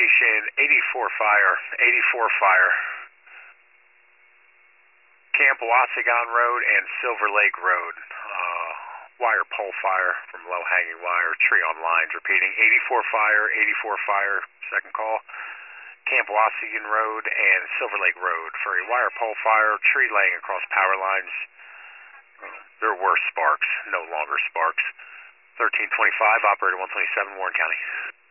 location, 84 fire, 84 fire. Camp Wasagon Road and Silver Lake Road. Wire pole fire from low-hanging wire, tree on lines. Repeating, 84 fire, 84 fire, second call. Camp Wasagon Road and Silver Lake Road for a wire pole fire, tree laying across power lines. There were sparks, no longer sparks. 1325, operator 127, Warren County.